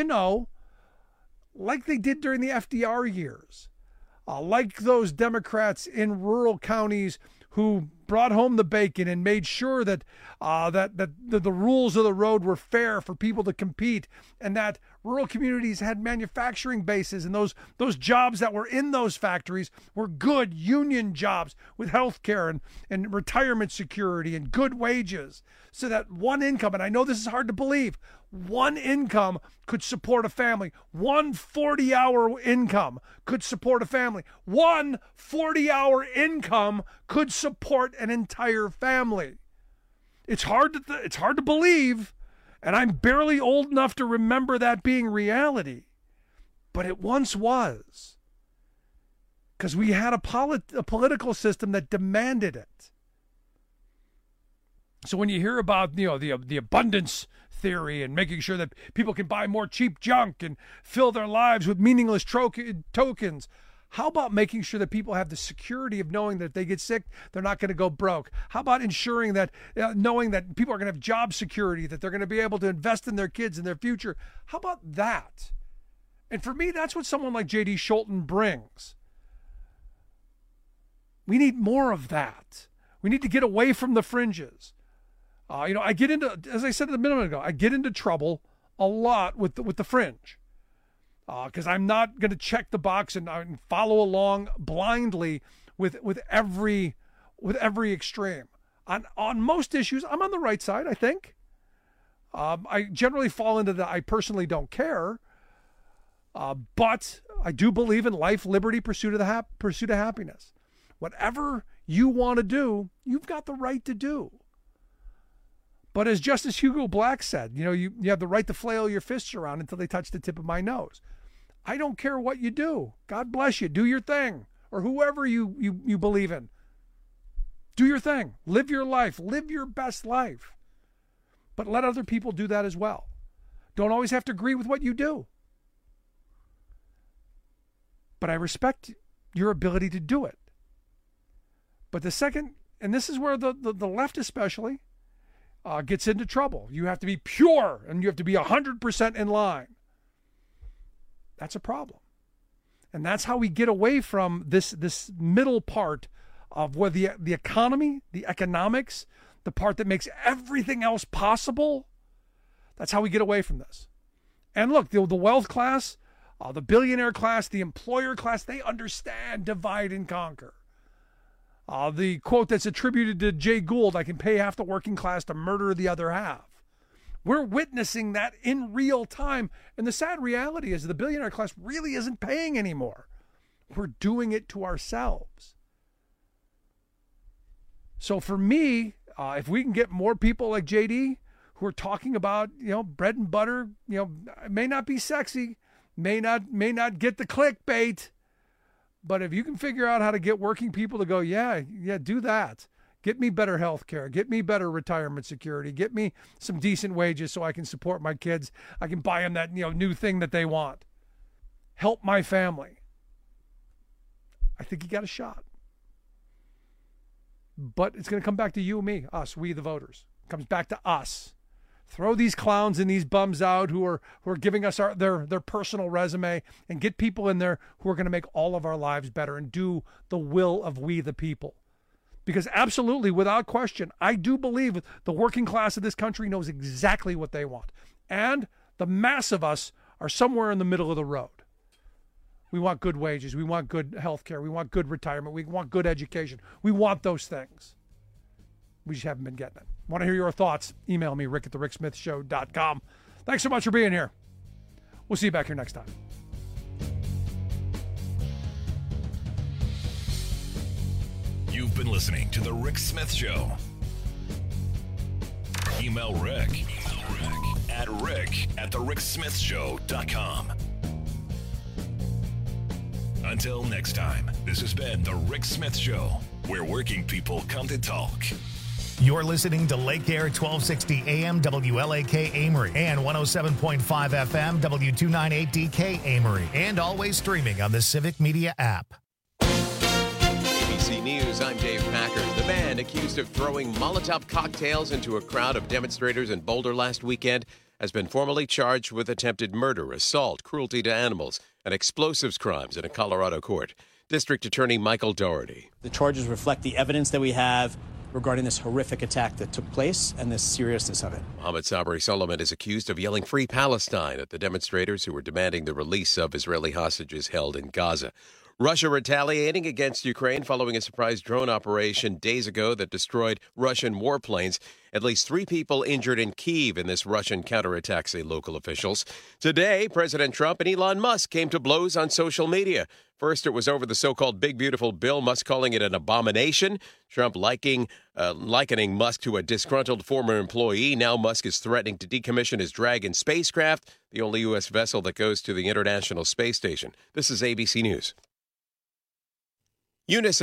Like they did during the FDR years. Like those Democrats in rural counties who brought home the bacon and made sure that the rules of the road were fair for people to compete, and that rural communities had manufacturing bases, and those jobs that were in those factories were good union jobs with health care and retirement security and good wages, so that one income, and I know this is hard to believe, one income could support a family. One 40-hour income could support a family. One 40-hour income could support an entire family. It's hard to believe, and I'm barely old enough to remember that being reality, but it once was, because we had a political system that demanded it. So when you hear about the abundance theory and making sure that people can buy more cheap junk and fill their lives with meaningless tokens, how about making sure that people have the security of knowing that if they get sick, they're not going to go broke? How about ensuring that, knowing that people are going to have job security, that they're going to be able to invest in their kids and their future? How about that? And for me, that's what someone like J.D. Scholten brings. We need more of that. We need to get away from the fringes. I get into, as I said a minute ago, I get into trouble a lot with the fringe, because I'm not going to check the box and follow along blindly with every extreme. On most issues, I'm on the right side, I think. I generally fall into the I personally don't care, but I do believe in life, liberty, pursuit of happiness. Whatever you want to do, you've got the right to do. But as Justice Hugo Black said, you have the right to flail your fists around until they touch the tip of my nose. I don't care what you do. God bless you. Do your thing. Or whoever you believe in. Do your thing. Live your life. Live your best life. But let other people do that as well. Don't always have to agree with what you do. But I respect your ability to do it. But the second, and this is where the left especially gets into trouble. You have to be pure and you have to be 100% in line. That's a problem. And that's how we get away from this middle part of where the economy, the economics, the part that makes everything else possible. That's how we get away from this. And look, the wealth class, the billionaire class, the employer class, they understand divide and conquer. The quote that's attributed to Jay Gould, I can pay half the working class to murder the other half. We're witnessing that in real time. And the sad reality is the billionaire class really isn't paying anymore. We're doing it to ourselves. So for me, if we can get more people like JD who are talking about, bread and butter, it may not be sexy, may not get the clickbait, but if you can figure out how to get working people to go, yeah, do that. Get me better health care. Get me better retirement security. Get me some decent wages so I can support my kids. I can buy them that new thing that they want. Help my family. I think you got a shot. But it's going to come back to you and me, us, we the voters. It comes back to us. Throw these clowns and these bums out who are giving us their personal resume, and get people in there who are going to make all of our lives better and do the will of we the people. Because absolutely, without question, I do believe the working class of this country knows exactly what they want. And the mass of us are somewhere in the middle of the road. We want good wages. We want good health care. We want good retirement. We want good education. We want those things. We just haven't been getting it. Want to hear your thoughts? Email me, rick@thericksmithshow.com. Thanks so much for being here. We'll see you back here next time. You've been listening to The Rick Smith Show. Email Rick at rick@thericksmithshow.com. Until next time, this has been The Rick Smith Show, where working people come to talk. You're listening to Lake Air 1260 AM WLAK Amory and 107.5 FM W298DK Amory, and always streaming on the Civic Media app. ABC News, I'm Dave Packard. The man accused of throwing Molotov cocktails into a crowd of demonstrators in Boulder last weekend has been formally charged with attempted murder, assault, cruelty to animals, and explosives crimes in a Colorado court. District Attorney Michael Doherty. The charges reflect the evidence that we have regarding this horrific attack that took place and the seriousness of it. Mohammed Sabri Solomon is accused of yelling "Free Palestine" at the demonstrators who were demanding the release of Israeli hostages held in Gaza. Russia retaliating against Ukraine following a surprise drone operation days ago that destroyed Russian warplanes. At least 3 people injured in Kyiv in this Russian counterattack, say local officials. Today, President Trump and Elon Musk came to blows on social media. First, it was over the so-called Big Beautiful Bill, Musk calling it an abomination. Trump likening Musk to a disgruntled former employee. Now Musk is threatening to decommission his Dragon spacecraft, the only U.S. vessel that goes to the International Space Station. This is ABC News. Unison